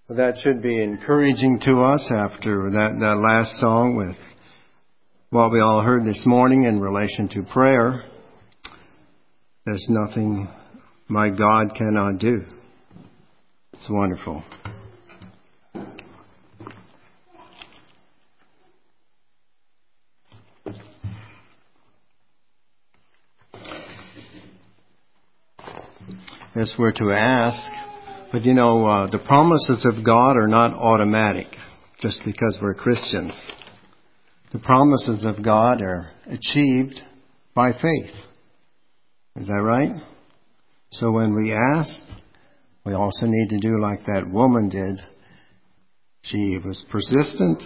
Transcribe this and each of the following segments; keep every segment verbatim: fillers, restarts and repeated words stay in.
Well, that should be encouraging to us after that, that last song with what we all heard this morning in relation to prayer. There's nothing my God cannot do. It's wonderful. Yes, we're to ask. But you know, uh, the promises of God are not automatic just because we're Christians. The promises of God are achieved by faith. Is that right? So when we ask, we also need to do like that woman did. She was persistent,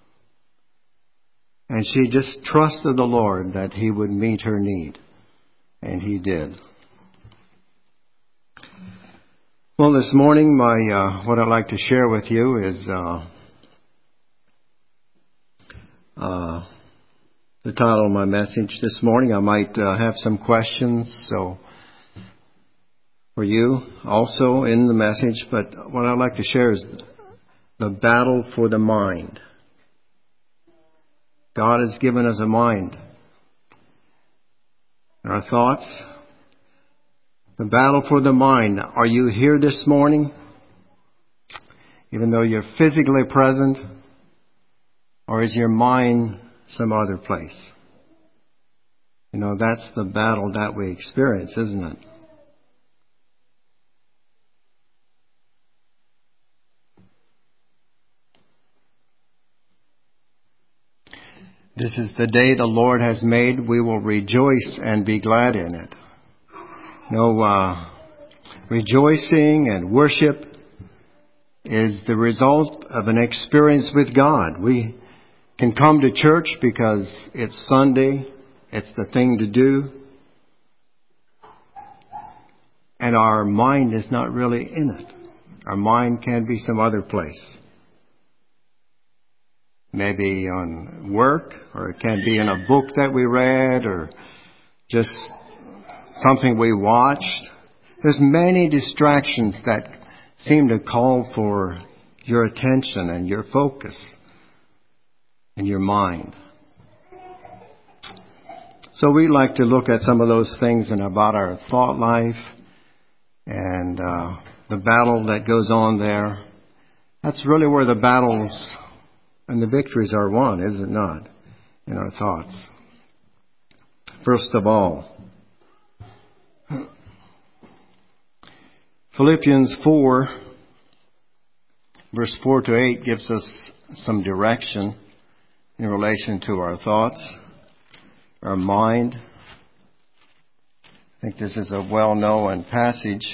and she just trusted the Lord that He would meet her need. And He did. Well, this morning, my uh, what I'd like to share with you is uh, uh, the title of my message this morning. I might uh, have some questions, so for you also in the message. But what I'd like to share is the battle for the mind. God has given us a mind. And our thoughts. The battle for the mind. Are you here this morning? Even though you're physically present? Or is your mind some other place? You know, that's the battle that we experience, isn't it? This is the day the Lord has made. We will rejoice and be glad in it. No, uh, rejoicing and worship is the result of an experience with God. We can come to church because it's Sunday, it's the thing to do, and our mind is not really in it. Our mind can be some other place. Maybe on work, or it can be in a book that we read, or just something we watched. There's many distractions that seem to call for your attention and your focus and your mind. So we like to look at some of those things and about our thought life and uh, the battle that goes on there. That's really where the battles and the victories are won, is it not? In our thoughts. First of all, Philippians four, verse four to eight gives us some direction in relation to our thoughts, our mind. I think this is a well-known passage.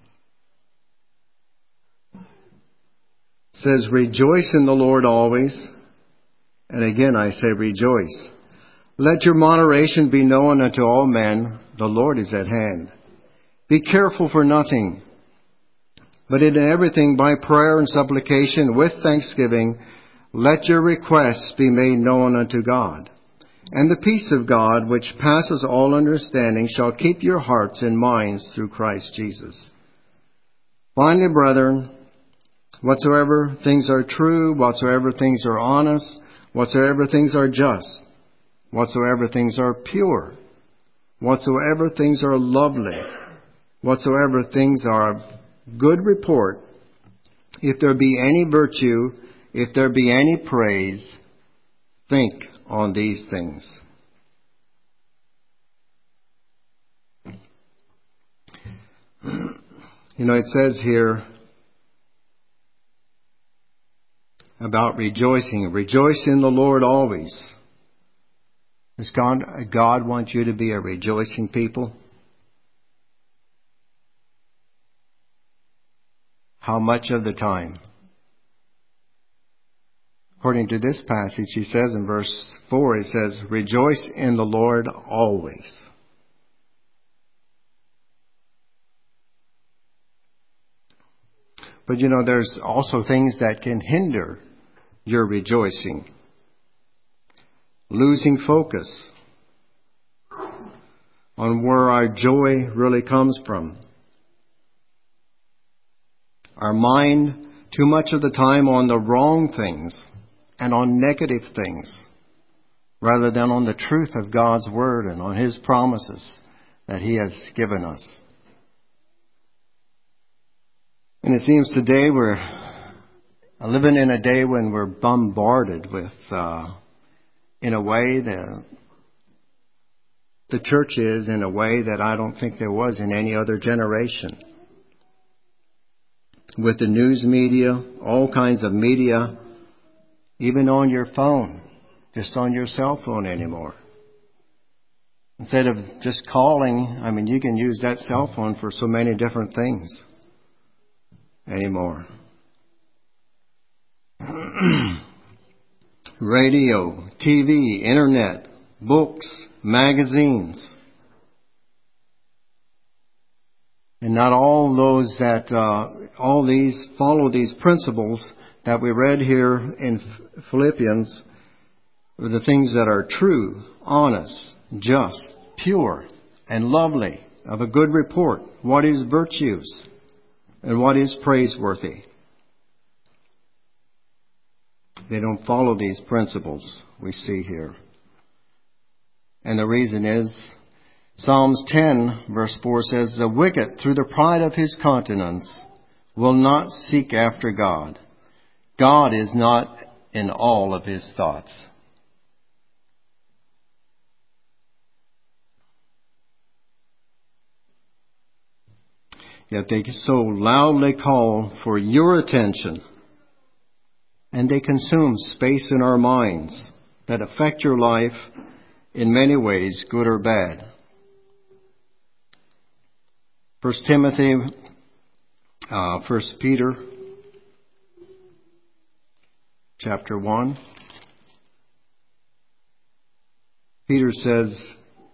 It says, "Rejoice in the Lord always." And again I say rejoice. "Let your moderation be known unto all men. The Lord is at hand. Be careful for nothing, but in everything by prayer and supplication with thanksgiving, let your requests be made known unto God. And the peace of God, which passes all understanding, shall keep your hearts and minds through Christ Jesus. Finally, brethren, whatsoever things are true, whatsoever things are honest, whatsoever things are just, whatsoever things are pure, whatsoever things are lovely, whatsoever things are of good report, if there be any virtue, if there be any praise, think on these things." You know, it says here about rejoicing. Rejoice in the Lord always. Does God, God want you to be a rejoicing people? How much of the time? According to this passage, he says in verse four, he says, "Rejoice in the Lord always." But you know, there's also things that can hinder your rejoicing. Losing focus on where our joy really comes from. Our mind too much of the time on the wrong things and on negative things, rather than on the truth of God's Word and on His promises that He has given us. And it seems today we're living in a day when we're bombarded with, uh, in a way that the church is, in a way that I don't think there was in any other generation. With the news media, all kinds of media, even on your phone, just on your cell phone anymore. Instead of just calling, I mean, you can use that cell phone for so many different things anymore. Radio, T V, internet, books, magazines. And not all those that, uh, all these follow these principles that we read here in Philippians, are the things that are true, honest, just, pure, and lovely, of a good report. What is virtues and what is praiseworthy? They don't follow these principles we see here. And the reason is, Psalms ten verse four says, "The wicked, through the pride of his countenance, will not seek after God. God is not in all of his thoughts." Yet they so loudly call for your attention, and they consume space in our minds that affect your life in many ways, good or bad. First Timothy, uh, First Peter, chapter one. Peter says,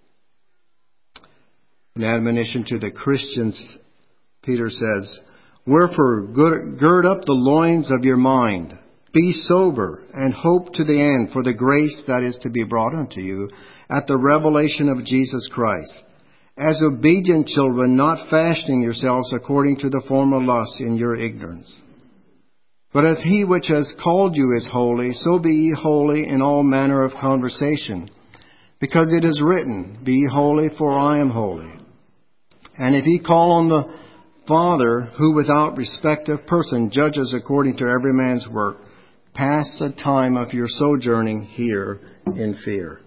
an admonition to the Christians, Peter says, "Wherefore gird up the loins of your mind, be sober, and hope to the end for the grace that is to be brought unto you at the revelation of Jesus Christ. As obedient children, not fashioning yourselves according to the former lusts in your ignorance. But as he which has called you is holy, so be ye holy in all manner of conversation. Because it is written, Be ye holy, for I am holy. And if ye call on the Father, who without respect of person judges according to every man's work, pass the time of your sojourning here in fear."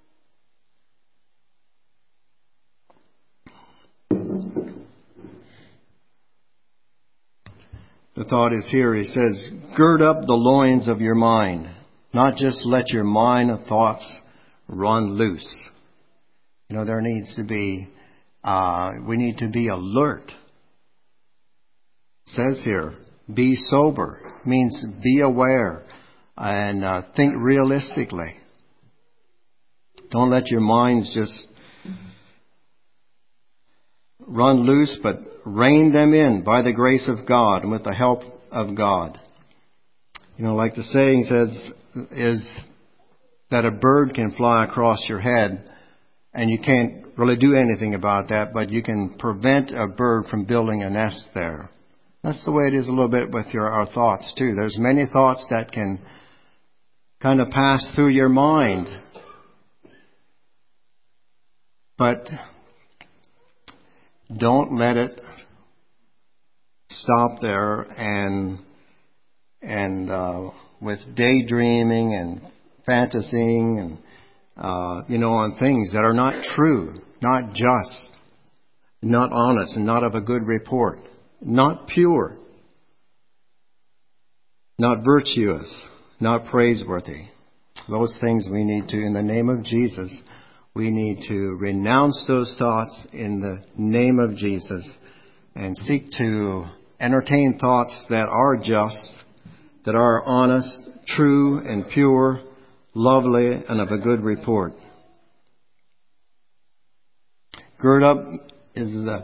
The thought is here, he says, gird up the loins of your mind. Not just let your mind and thoughts run loose. You know, there needs to be, uh, we need to be alert. It says here, be sober. Means be aware and uh, think realistically. Don't let your minds just run loose, but rein them in by the grace of God and with the help of God. You know, like the saying says, is that a bird can fly across your head and you can't really do anything about that, but you can prevent a bird from building a nest there. That's the way it is a little bit with your, our thoughts too. There's many thoughts that can kind of pass through your mind. But don't let it stop there and and uh, with daydreaming and fantasying and uh, you know, on things that are not true, not just, not honest, and not of a good report, not pure, not virtuous, not praiseworthy. Those things we need to, in the name of Jesus, we need to renounce those thoughts in the name of Jesus and seek to entertain thoughts that are just, that are honest, true, and pure, lovely, and of a good report. Gird up is the,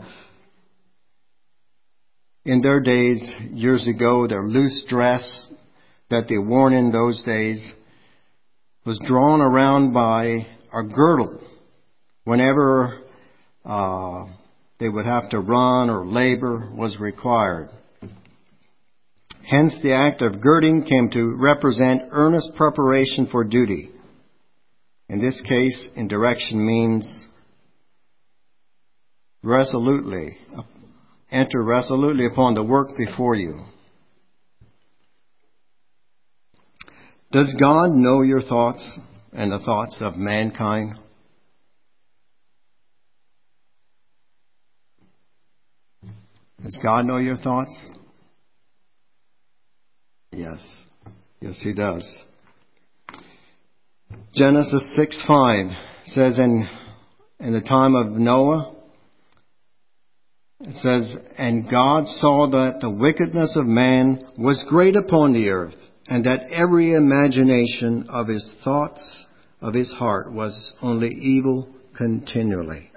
in their days, years ago, their loose dress that they worn in those days was drawn around by a girdle whenever uh, they would have to run or labor was required. Hence, the act of girding came to represent earnest preparation for duty. In this case, in direction means resolutely, enter resolutely upon the work before you. Does God know your thoughts and the thoughts of mankind? Does God know your thoughts? Yes. Yes, He does. Genesis six five says, in, in the time of Noah, it says, and God saw that the wickedness of man was great upon the earth, and that every imagination of his thoughts, of his heart, was only evil continually.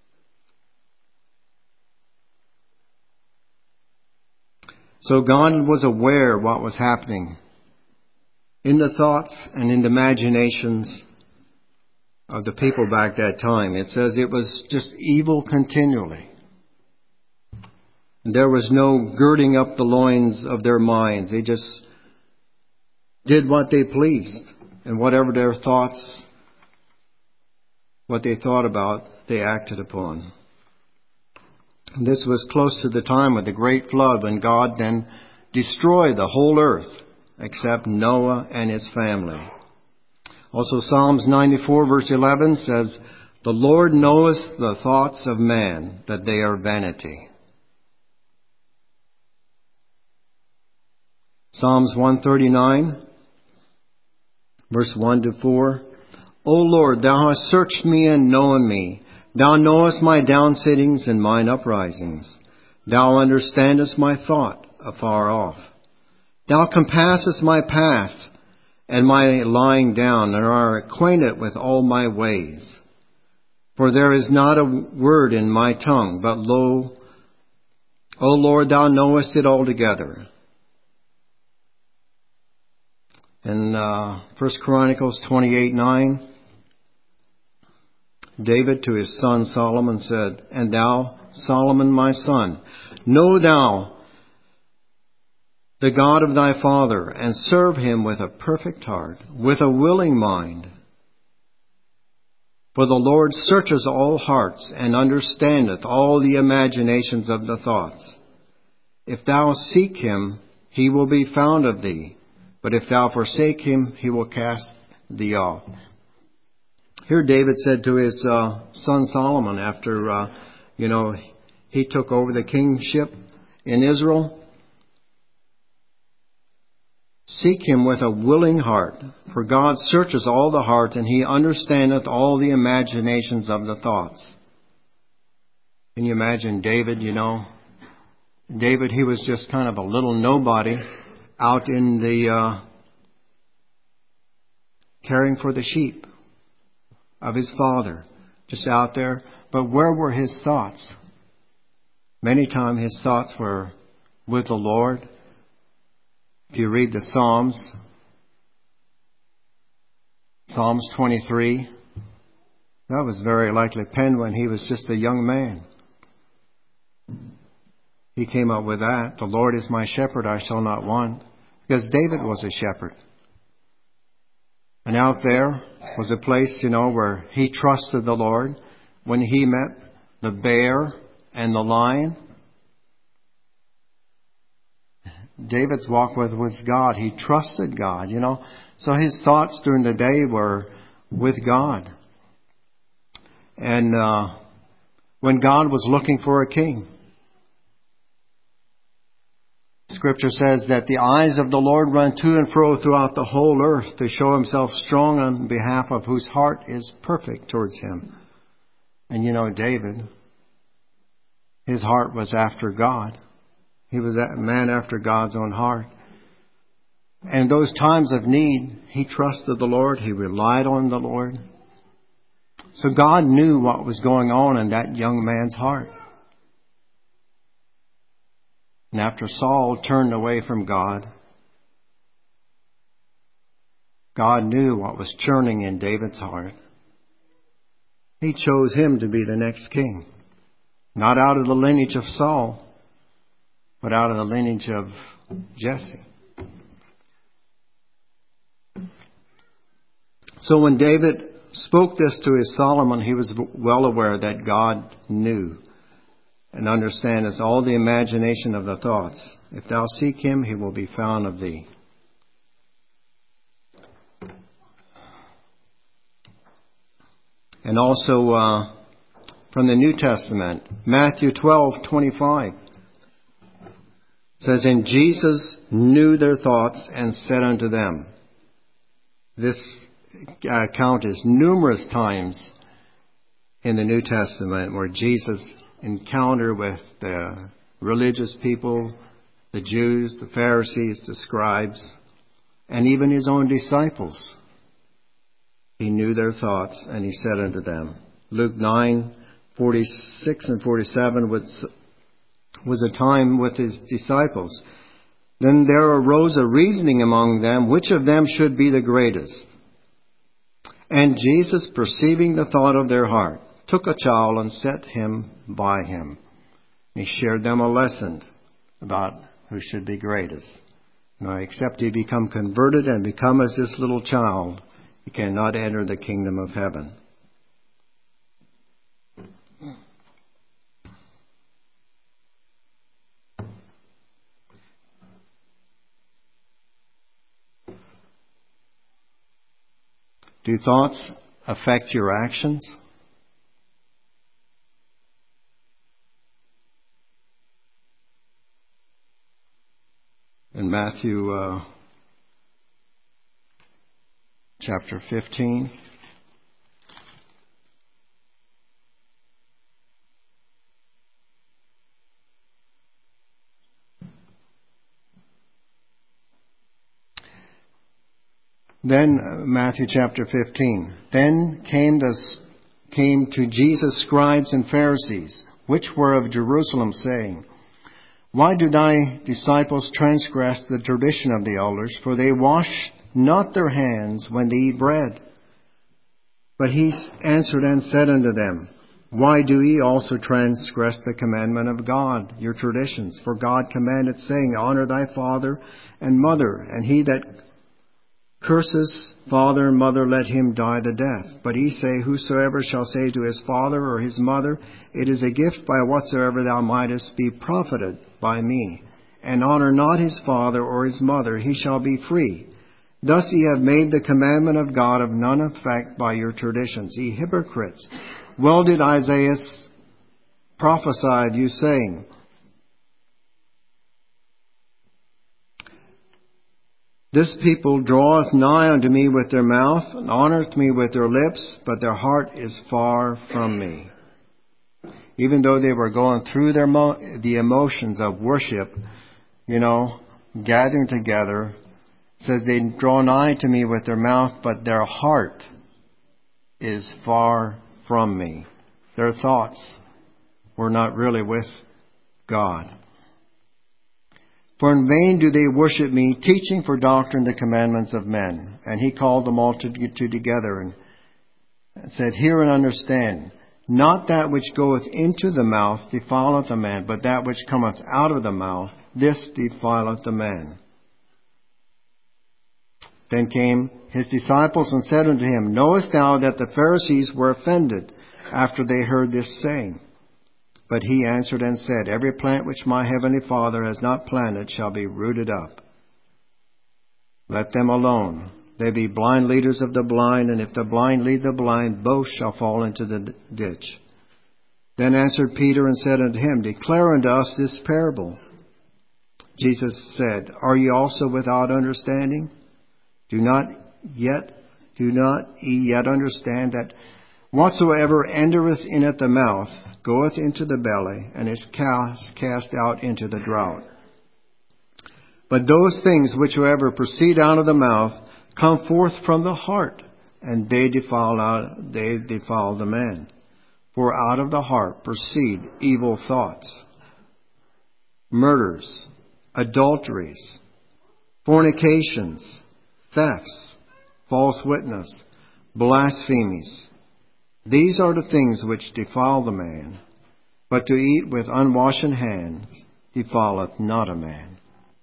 So God was aware of what was happening in the thoughts and in the imaginations of the people back that time. It says it was just evil continually. And there was no girding up the loins of their minds. They just did what they pleased, and whatever their thoughts, what they thought about, they acted upon. And this was close to the time of the great flood, when God then destroyed the whole earth except Noah and his family. Also, Psalms ninety-four verse eleven says, the Lord knoweth the thoughts of man, that they are vanity. Psalms one thirty-nine verse one to four. O Lord, thou hast searched me and known me. Thou knowest my downsittings and mine uprisings. Thou understandest my thought afar off. Thou compassest my path and my lying down, and art acquainted with all my ways. For there is not a word in my tongue, but lo, O Lord, thou knowest it altogether. In uh, First Chronicles twenty-eight nine, David to his son Solomon said, and thou, Solomon my son, know thou the God of thy father, and serve him with a perfect heart, with a willing mind. For the Lord searches all hearts, and understandeth all the imaginations of the thoughts. If thou seek him, he will be found of thee. But if thou forsake him, he will cast thee off. Here David said to his uh, son Solomon, after, uh, you know, he took over the kingship in Israel, seek him with a willing heart, for God searches all the heart, and he understandeth all the imaginations of the thoughts. Can you imagine David, you know? David, he was just kind of a little nobody out in the, uh, caring for the sheep of his father, just out there. But where were his thoughts? Many times his thoughts were with the Lord. If you read the Psalms, Psalms twenty-three, that was very likely penned when he was just a young man. He came up with that. The Lord is my shepherd, I shall not want. Because David was a shepherd. And out there was a place, you know, where he trusted the Lord. When he met the bear and the lion, David's walk with was God. He trusted God, you know. So his thoughts during the day were with God. And uh, when God was looking for a king, Scripture says that the eyes of the Lord run to and fro throughout the whole earth to show himself strong on behalf of whose heart is perfect towards him. And you know, David, his heart was after God. He was a man after God's own heart. And in those times of need, he trusted the Lord. He relied on the Lord. So God knew what was going on in that young man's heart. And after Saul turned away from God, God knew what was churning in David's heart. He chose him to be the next king. Not out of the lineage of Saul, but out of the lineage of Jesse. So when David spoke this to his Solomon, he was well aware that God knew and understands all the imagination of the thoughts. If thou seek him, he will be found of thee. And also uh, from the New Testament, Matthew twelve twenty-five says, and Jesus knew their thoughts and said unto them. This account is numerous times in the New Testament where Jesus encountered with the religious people, the Jews, the Pharisees, the scribes, and even his own disciples. He knew their thoughts, and he said unto them. Luke nine forty-six and forty-seven was, was a time with his disciples. Then there arose a reasoning among them, which of them should be the greatest. And Jesus, perceiving the thought of their heart, took a child and set him by him. He shared them a lesson about who should be greatest. Now, except he become converted and become as this little child, he cannot enter the kingdom of heaven. Do thoughts affect your actions? In Matthew uh, chapter fifteen, Then, uh, Matthew chapter fifteen. Then came, the, came to Jesus scribes and Pharisees, which were of Jerusalem, saying, why do thy disciples transgress the tradition of the elders? For they wash not their hands when they eat bread. But he answered and said unto them, why do ye also transgress the commandment of God, your traditions? For God commanded, saying, honor thy father and mother, and he that curses father and mother, let him die the death. But ye say, whosoever shall say to his father or his mother, it is a gift by whatsoever thou mightest be profited by me, and honor not his father or his mother, he shall be free. Thus ye have made the commandment of God of none effect by your traditions, ye hypocrites. Well did Isaiah prophesy of you, saying, this people draweth nigh unto me with their mouth, and honoreth me with their lips, but their heart is far from me. Even though they were going through their mo- the emotions of worship, you know, gathering together, it says they draw nigh to me with their mouth, but their heart is far from me. Their thoughts were not really with God. For in vain do they worship me, teaching for doctrine the commandments of men. And he called the multitude together and said, hear and understand. Not that which goeth into the mouth defileth a man, but that which cometh out of the mouth, this defileth a man. Then came his disciples and said unto him, knowest thou that the Pharisees were offended after they heard this saying? But he answered and said, every plant which my heavenly Father has not planted shall be rooted up. Let them alone. They be blind leaders of the blind, and if the blind lead the blind, both shall fall into the ditch. Then answered Peter and said unto him, declare unto us this parable. Jesus said, are ye also without understanding? Do not yet, do not ye yet understand that whatsoever entereth in at the mouth goeth into the belly, and is cast, cast out into the drought. But those things whichsoever proceed out of the mouth come forth from the heart, and they defile out, they defile the man. For out of the heart proceed evil thoughts, murders, adulteries, fornications, thefts, false witness, blasphemies. These are the things which defile the man. But to eat with unwashen hands defileth not a man.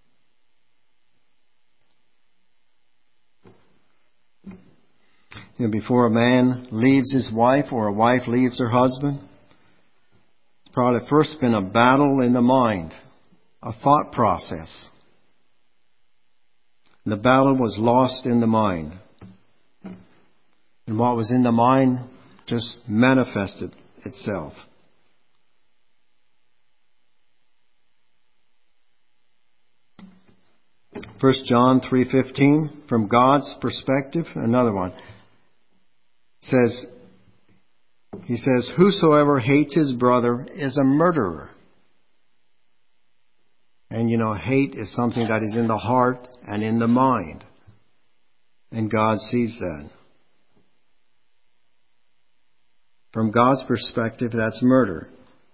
You know, before a man leaves his wife or a wife leaves her husband, it's probably first been a battle in the mind, a thought process. The battle was lost in the mind. And what was in the mind just manifested itself. First John three fifteen, from God's perspective, another one, says, he says, whosoever hates his brother is a murderer. And you know, hate is something that is in the heart and in the mind. And God sees that. From God's perspective, that's murder.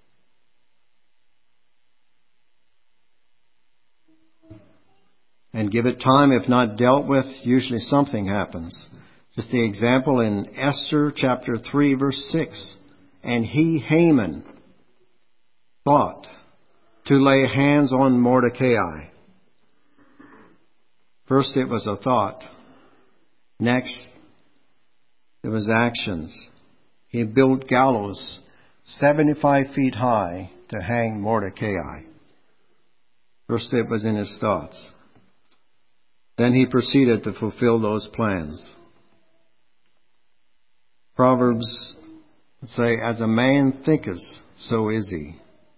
And give it time, if not dealt with, usually something happens. Just the example in Esther chapter three, verse six. And he, Haman, thought to lay hands on Mordecai. First it was a thought. Next, it was actions. He built gallows seventy-five feet high to hang Mordecai. First it was in his thoughts. Then he proceeded to fulfill those plans. Proverbs say, as a man thinketh, so is he.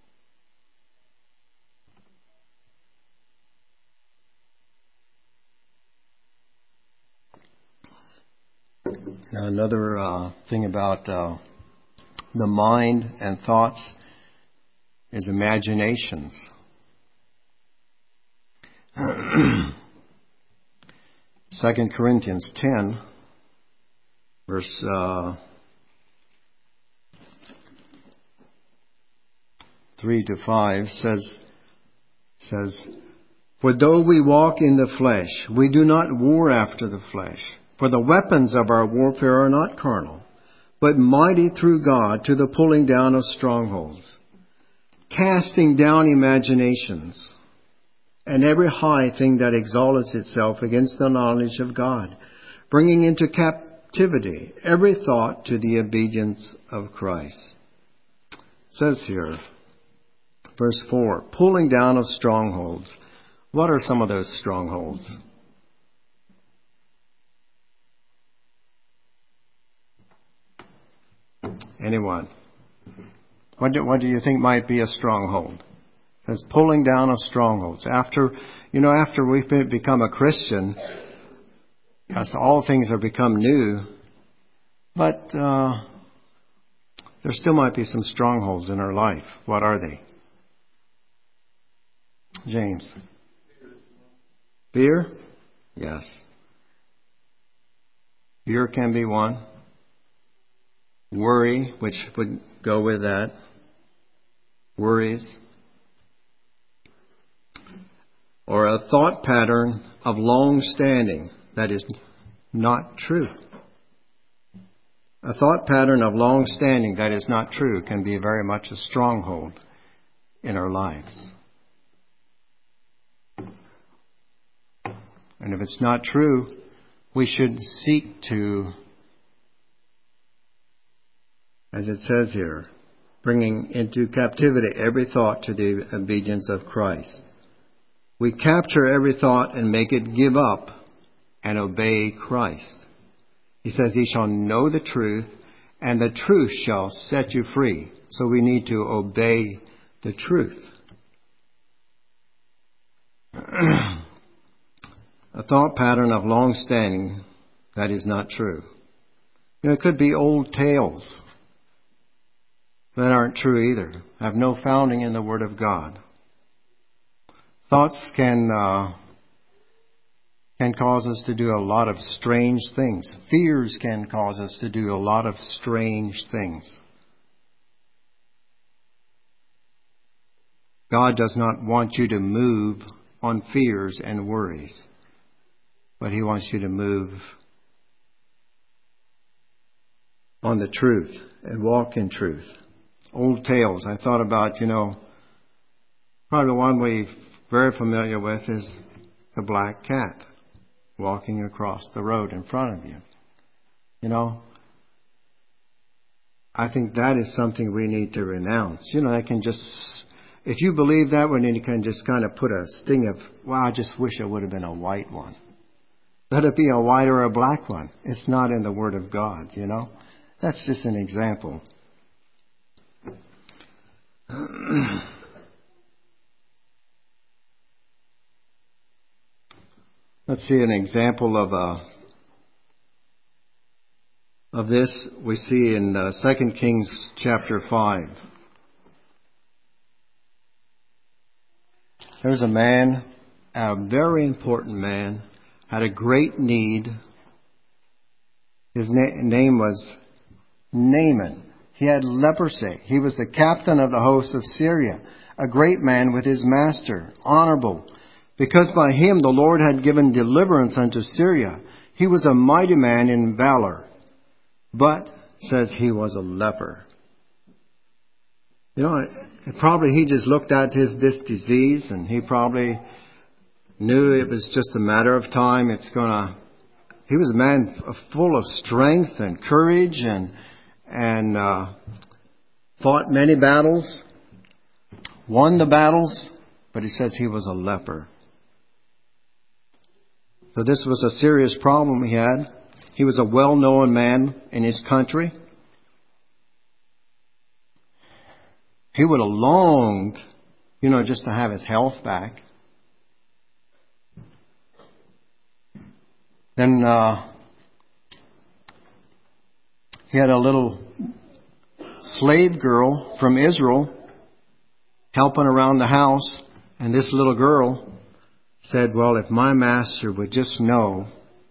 Now, another uh, thing about uh, the mind and thoughts is imaginations. Second Corinthians ten, verse uh, three to five says, says, for though we walk in the flesh, we do not war after the flesh. For the weapons of our warfare are not carnal, but mighty through God to the pulling down of strongholds, casting down imaginations, and every high thing that exalts itself against the knowledge of God, bringing into captivity every thought to the obedience of Christ. It says here, verse four, pulling down of strongholds. What are some of those strongholds? Anyone? What do, what do you think might be a stronghold? It says pulling down of strongholds. After, you know, after we've become a Christian, yes, all things have become new, but uh, there still might be some strongholds in our life. What are they? James? Fear? Yes. Fear can be one. Worry, which would go with that. Worries. Or a thought pattern of long standing that is not true. A thought pattern of long standing that is not true can be very much a stronghold in our lives. And if it's not true, we should seek to, as it says here, bringing into captivity every thought to the obedience of Christ. We capture every thought and make it give up and obey Christ. He says, he shall know the truth, and the truth shall set you free. So we need to obey the truth. A thought pattern of long standing that is not true. You know, it could be old tales that aren't true either, have no founding in the Word of God. Thoughts can uh, can cause us to do a lot of strange things. Fears can cause us to do a lot of strange things. God does not want you to move on fears and worries, but He wants you to move on the truth and walk in truth. Old tales. I thought about, you know, Probably the one we're very familiar with is the black cat walking across the road in front of you. You know, I think that is something we need to renounce. You know, I can just, if you believe that one, then you can just kind of put a sting of, wow, I just wish it would have been a white one. Let it be a white or a black one. It's not in the Word of God, you know. That's just an example. Let's see an example of a of this. We see in uh, Second Kings chapter five. There's a man, a very important man, had a great need. His na- name was Naaman. He had leprosy. He was the captain of the host of Syria, a great man with his master, honorable, because by him the Lord had given deliverance unto Syria. He was a mighty man in valor, but says he was a leper. You know, probably he just looked at his this disease, and he probably knew it was just a matter of time. It's gonna. He was a man full of strength and courage, and and uh, fought many battles, won the battles, but he says he was a leper. So this was a serious problem he had. He was a well-known man in his country. He would have longed, you know, just to have his health back. Then uh, he had a little slave girl from Israel helping around the house. And this little girl said, well, if my master would just know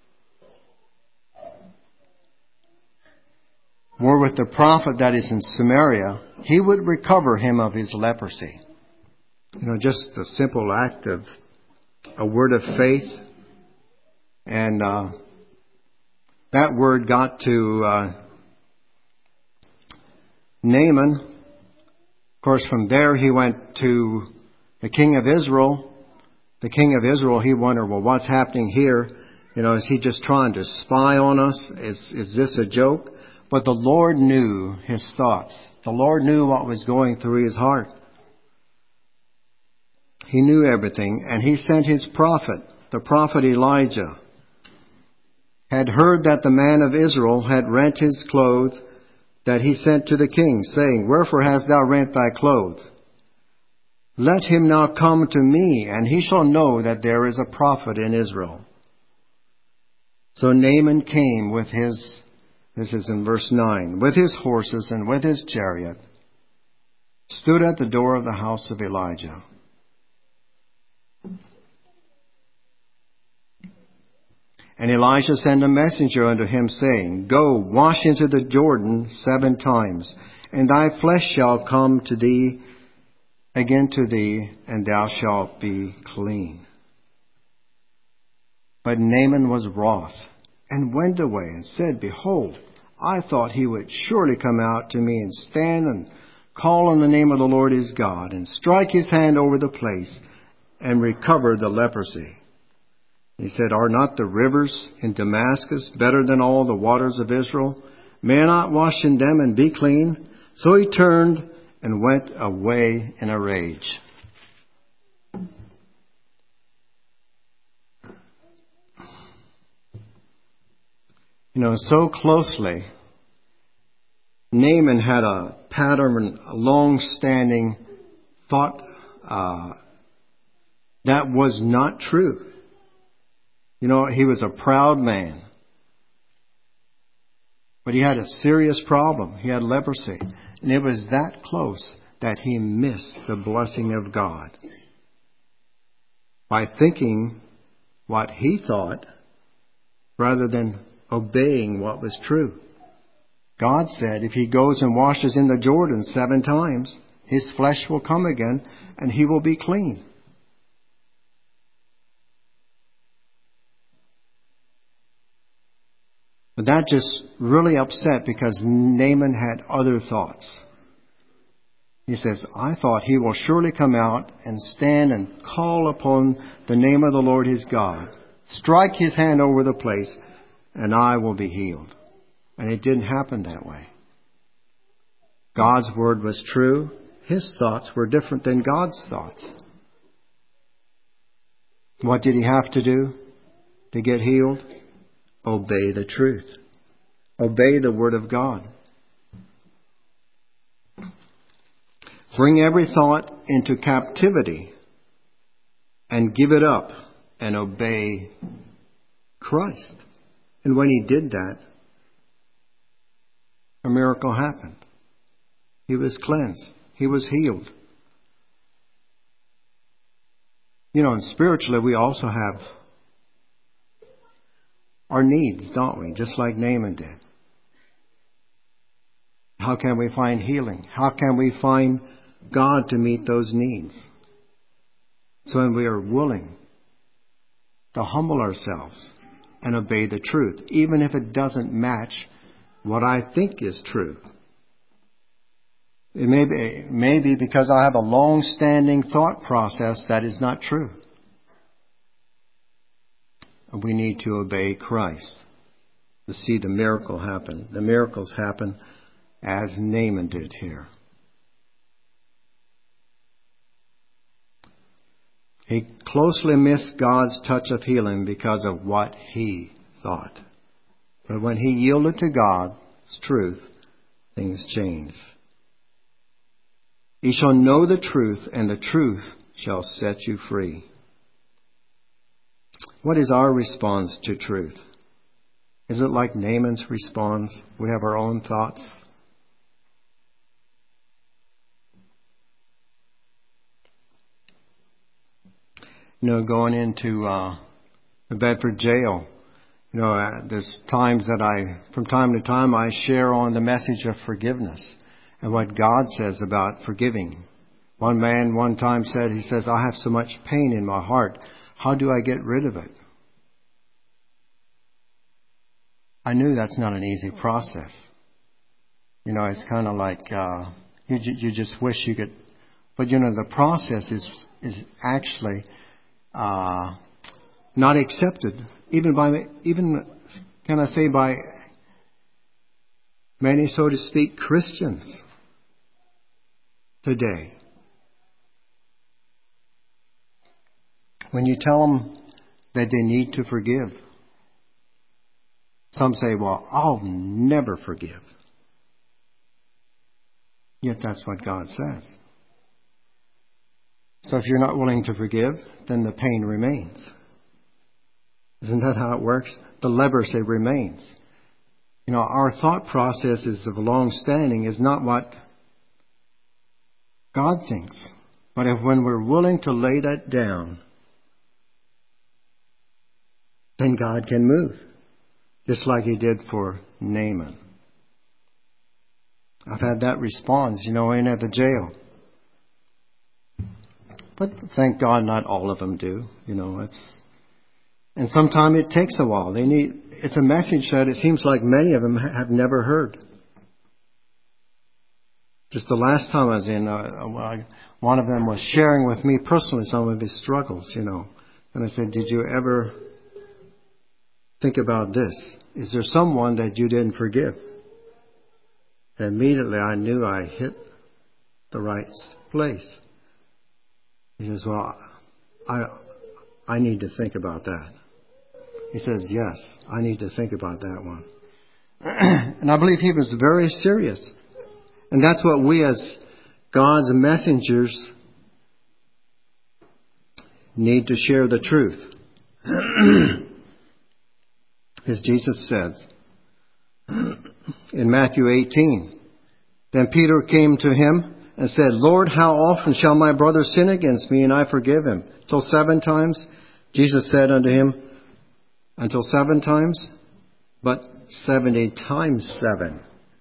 we're with the prophet that is in Samaria, he would recover him of his leprosy. You know, just a simple act of a word of faith. And uh, that word got to uh, Naaman. Of course, from there he went to the king of Israel. The king of Israel, he wondered, well, what's happening here? You know, is he just trying to spy on us? Is, is this a joke? But the Lord knew his thoughts. The Lord knew what was going through his heart. He knew everything, and he sent his prophet, the prophet Elijah, had heard that the man of Israel had rent his clothes, that he sent to the king, saying, wherefore hast thou rent thy clothes? Let him now come to me, and he shall know that there is a prophet in Israel. So Naaman came with his, this is in verse nine, with his horses and with his chariot, stood at the door of the house of Elijah. And Elijah sent a messenger unto him, saying, go, wash into the Jordan seven times, and thy flesh shall come to thee again to thee, and thou shalt be clean. But Naaman was wroth, and went away, and said, behold, I thought he would surely come out to me, and stand and call on the name of the Lord his God, and strike his hand over the place, and recover the leprosy. He said, are not the rivers in Damascus better than all the waters of Israel? May I not wash in them and be clean? So he turned and went away in a rage. You know, so closely, Naaman had a pattern, a long-standing thought uh, that was not true. You know, he was a proud man. But he had a serious problem. He had leprosy. And it was that close that he missed the blessing of God. By thinking what he thought rather than obeying what was true. God said if he goes and washes in the Jordan seven times, his flesh will come again and he will be clean. But that just really upset because Naaman had other thoughts. He says, I thought he will surely come out and stand and call upon the name of the Lord his God, strike his hand over the place, and I will be healed. And it didn't happen that way. God's word was true. His thoughts were different than God's thoughts. What did he have to do to get healed? Obey the truth. Obey the word of God. Bring every thought into captivity and give it up and obey Christ. And when he did that, a miracle happened. He was cleansed. He was healed. You know, and spiritually we also have our needs, don't we? Just like Naaman did. How can we find healing? How can we find God to meet those needs? So when we are willing to humble ourselves and obey the truth, even if it doesn't match what I think is true. It may be, it may be because I have a long-standing thought process that is not true. We need to obey Christ to see the miracle happen. The miracles happen as Naaman did here. He closely missed God's touch of healing because of what he thought. But when he yielded to God's truth, things changed. Ye shall know the truth, and the truth shall set you free. What is our response to truth? Is it like Naaman's response? We have our own thoughts. You know, going into uh, the Bedford jail, you know, uh, there's times that I, from time to time, I share on the message of forgiveness and what God says about forgiving. One man one time said, he says, I have so much pain in my heart. How do I get rid of it? I knew that's not an easy process. You know, it's kind of like uh, you you just wish you could, but you know the process is is actually uh, not accepted, even by even can I say by many, so to speak, Christians today. When you tell them that they need to forgive, some say, well, I'll never forgive. Yet that's what God says. So if you're not willing to forgive, then the pain remains. Isn't that how it works? The leprosy remains. You know, our thought processes of long standing is not what God thinks. But if when we're willing to lay that down, then God can move. Just like he did for Naaman. I've had that response, you know, in at the jail. But thank God not all of them do. You know, it's, and sometimes it takes a while. They need, it's a message that it seems like many of them have never heard. Just the last time I was in, uh, one of them was sharing with me personally some of his struggles, you know. And I said, did you ever think about this? Is there someone that you didn't forgive? And immediately I knew I hit the right place. He says, well, I I need to think about that. He says, yes, I need to think about that one. And I believe he was very serious. And that's what we as God's messengers need to share the truth. As Jesus says in Matthew eighteen, then Peter came to him and said, Lord, how often shall my brother sin against me and I forgive him? Till seven times? Jesus said unto him, until seven times? But seventy times seven.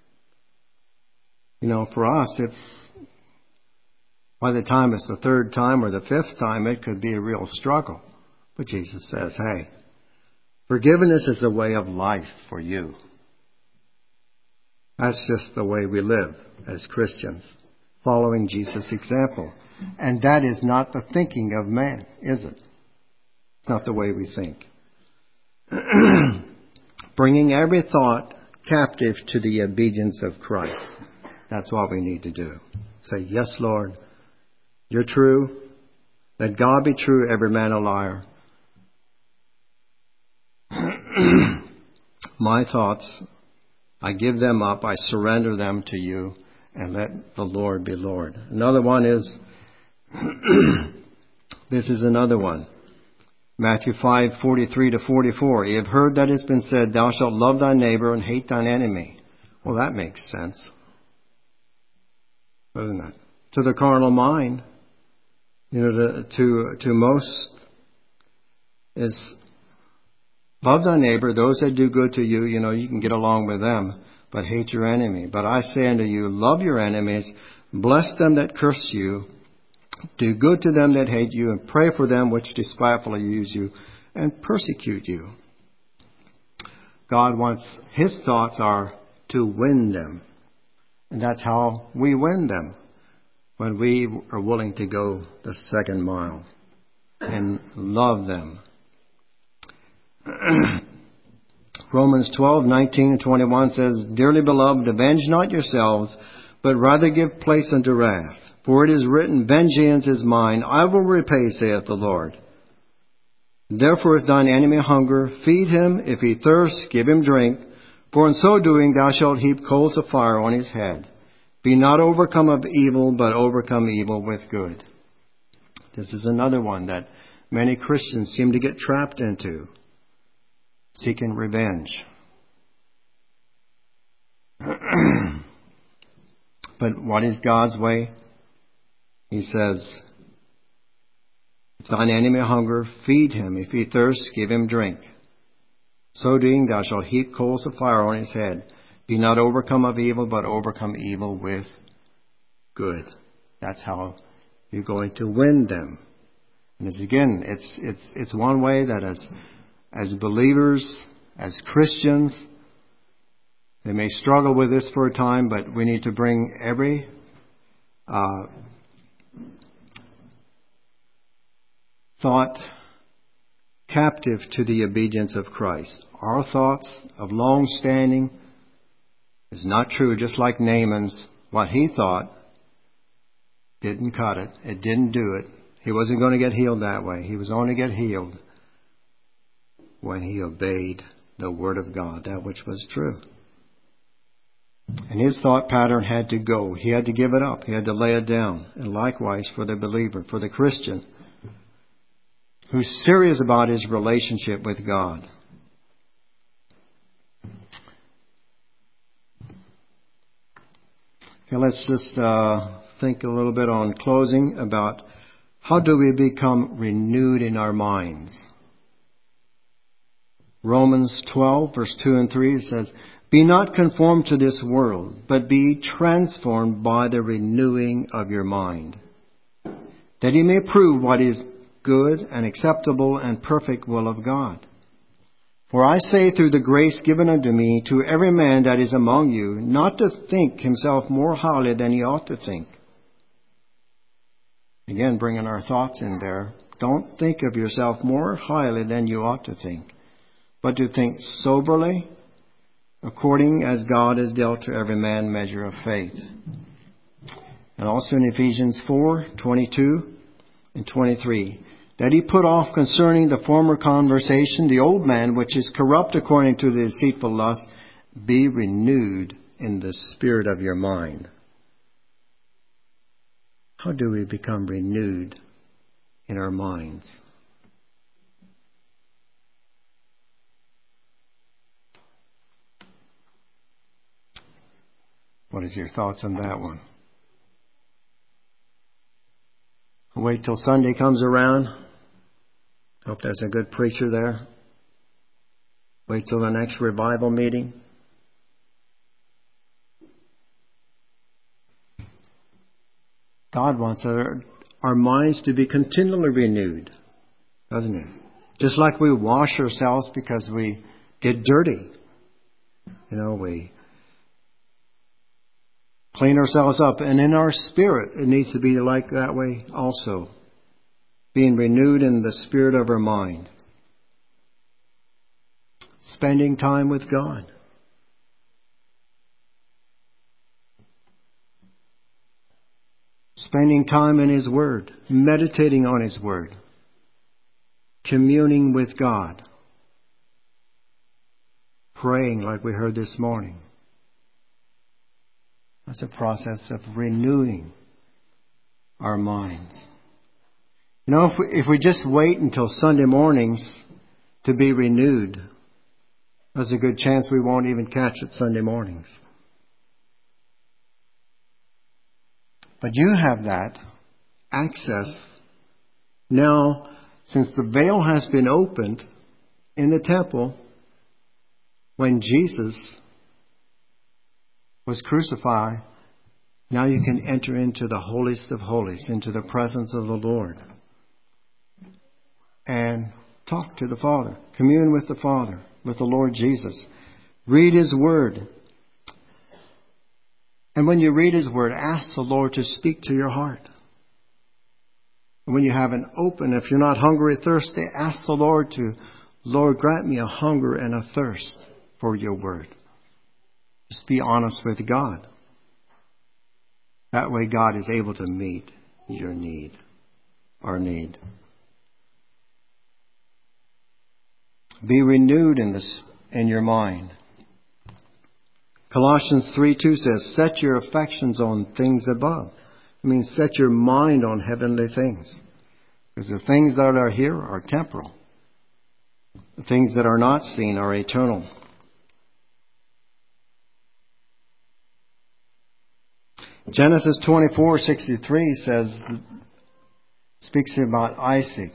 You know, for us, it's, by the time it's the third time or the fifth time, it could be a real struggle. But Jesus says, hey, forgiveness is a way of life for you. That's just the way we live as Christians. following Jesus' example. And that is not the thinking of man, is it? It's not the way we think. Bringing every thought captive to the obedience of Christ. That's what we need to do. Say, yes, Lord, you're true. Let God be true, every man a liar. My thoughts, I give them up. I surrender them to you, and let the Lord be Lord. Another one is, this is another one. Matthew five, forty-three to forty-four. You have heard that it's been said, thou shalt love thy neighbor and hate thine enemy. Well, that makes sense, doesn't it? To the carnal mind, you know, to to, to most is love thy neighbor. Those that do good to you, you know, you can get along with them, but hate your enemy. But I say unto you, love your enemies, bless them that curse you, do good to them that hate you, and pray for them which despitefully use you and persecute you. God wants, His thoughts are to win them. And that's how we win them, when we are willing to go the second mile and love them. Romans twelve, nineteen and twenty-one says, dearly beloved, avenge not yourselves, but rather give place unto wrath. For it is written, vengeance is mine, I will repay, saith the Lord. Therefore, if thine enemy hunger, feed him. If he thirst, give him drink. For in so doing thou shalt heap coals of fire on his head. Be not overcome of evil, but overcome evil with good. This is another one that many Christians seem to get trapped into. Seeking revenge. But what is God's way? He says, if thine enemy hunger, feed him. If he thirst, give him drink. So doing, thou shalt heap coals of fire on his head. Be not overcome of evil, but overcome evil with good. That's how you're going to win them. And it's, again, it's it's it's one way that as as believers, as Christians, they may struggle with this for a time, but we need to bring every uh, thought captive to the obedience of Christ. Our thoughts of long standing is not true, just like Naaman's. What he thought didn't cut it. It didn't do it. He wasn't going to get healed that way. He was only going to get healed when he obeyed the Word of God, that which was true. And his thought pattern had to go. He had to give it up. He had to lay it down. And likewise for the believer, for the Christian, who's serious about his relationship with God. Okay, let's just uh, think a little bit on closing about how do we become renewed in our minds. Romans twelve, verse two and three says, be not conformed to this world, but be transformed by the renewing of your mind, that you may prove what is good and acceptable and perfect will of God. For I say through the grace given unto me to every man that is among you, not to think himself more highly than he ought to think. Again, bringing our thoughts in there. Don't think of yourself more highly than you ought to think, but to think soberly, according as God has dealt to every man measure of faith. And also in Ephesians four, twenty-two and twenty-three, that he put off concerning the former conversation the old man, which is corrupt according to the deceitful lust, be renewed in the spirit of your mind. How do we become renewed in our minds? What is your thoughts on that one? Wait till Sunday comes around. Hope there's a good preacher there. Wait till the next revival meeting. God wants our, our minds to be continually renewed, doesn't He? Just like we wash ourselves because we get dirty. You know, we Clean ourselves up. And in our spirit, it needs to be like that way also. Being renewed in the spirit of our mind. Spending time with God. Spending time in His Word. Meditating on His Word. Communing with God. Praying like we heard this morning. That's a process of renewing our minds. You know, if we, if we just wait until Sunday mornings to be renewed, there's a good chance we won't even catch it Sunday mornings. But you have that access now, since the veil has been opened in the temple when Jesus was crucified. Now you can enter into the holiest of holies, into the presence of the Lord, and talk to the Father, commune with the Father, with the Lord Jesus. Read His Word. And when you read His Word, ask the Lord to speak to your heart. And when you have an open, if you're not hungry or thirsty, ask the Lord to, Lord, grant me a hunger and a thirst for your Word. Just be honest with God. That way God is able to meet your need, our need. Be renewed in this, in your mind. Colossians three two says, set your affections on things above. It means set your mind on heavenly things. Because the things that are here are temporal. The things that are not seen are eternal. Genesis twenty-four sixty-three says, speaks about Isaac.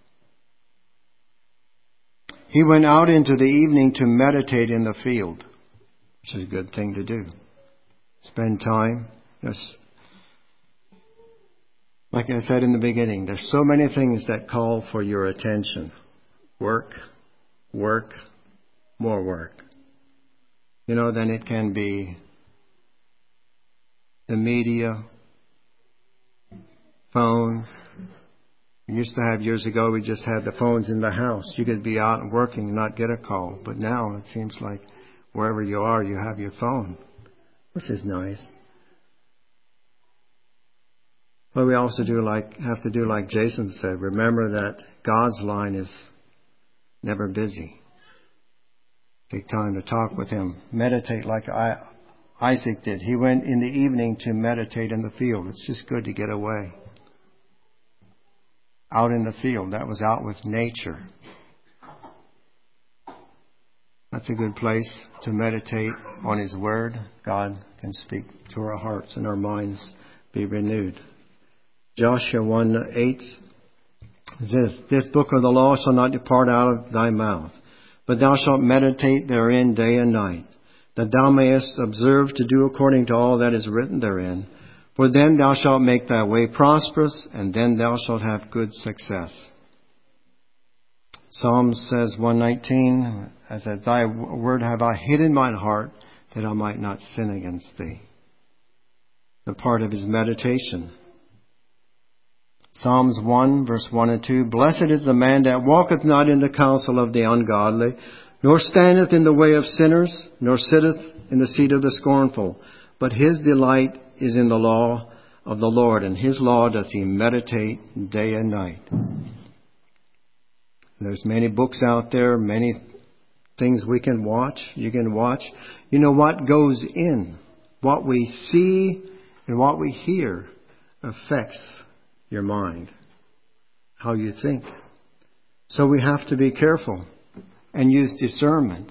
He went out into the evening to meditate in the field, which is a good thing to do. Spend time. Yes. Like I said in the beginning, there's so many things that call for your attention. Work, work, more work. You know, then it can be the media, phones. We used to have years ago, we just had the phones in the house. You could be out and working and not get a call. But now it seems like wherever you are, you have your phone, which is nice. But we also do like have to do like Jason said. Remember that God's line is never busy. Take time to talk with Him. Meditate like I, Isaac did. He went in the evening to meditate in the field. It's just good to get away. Out in the field. That was out with nature. That's a good place to meditate on His Word. God can speak to our hearts and our minds be renewed. Joshua one eight says, this book of the law shall not depart out of thy mouth, but thou shalt meditate therein day and night, that thou mayest observe to do according to all that is written therein. For then thou shalt make thy way prosperous, and then thou shalt have good success. Psalms says one nineteen, as said, thy word have I hid in mine heart, that I might not sin against thee. The part of his meditation. Psalms one, verse one and two, blessed is the man that walketh not in the counsel of the ungodly, nor standeth in the way of sinners, nor sitteth in the seat of the scornful. But his delight is in the law of the Lord, and his law does he meditate day and night. There's many books out there, many things we can watch. You can watch. You know what goes in, what we see and what we hear affects your mind, how you think. So we have to be careful and use discernment.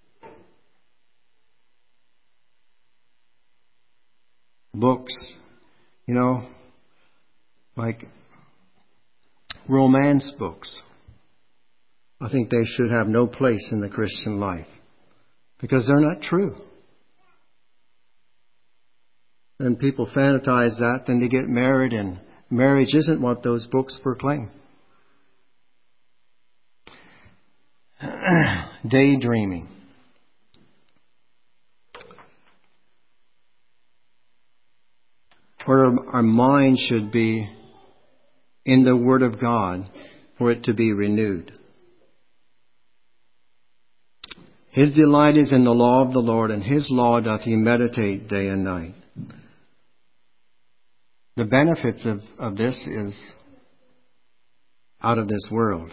Books, you know, like romance books. I think they should have no place in the Christian life because they're not true. And people fantasize that, then they get married, and marriage isn't what those books proclaim. Daydreaming. Or our mind should be in the Word of God for it to be renewed. His delight is in the law of the Lord, and His law doth He meditate day and night. The benefits of, of this is out of this world.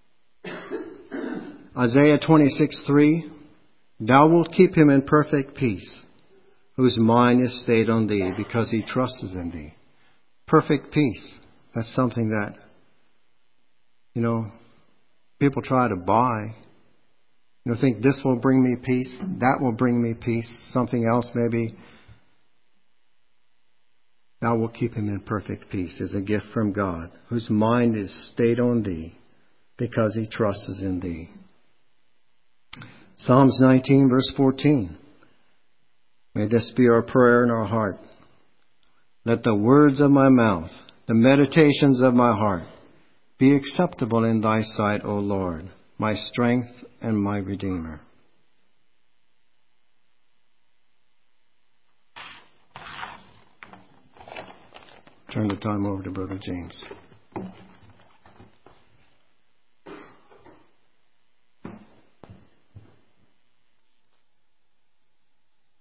Isaiah twenty-six three, Thou wilt keep him in perfect peace, whose mind is stayed on Thee, because he trusts in Thee. Perfect peace. That's something that, you know, people try to buy. You know, think this will bring me peace, that will bring me peace, something else maybe. Thou wilt keep him in perfect peace is a gift from God, whose mind is stayed on Thee, because he trusts in Thee. Psalms nineteen, verse fourteen. May this be our prayer in our heart. Let the words of my mouth, the meditations of my heart, be acceptable in Thy sight, O Lord, my strength and my Redeemer. Turn the time over to Brother James.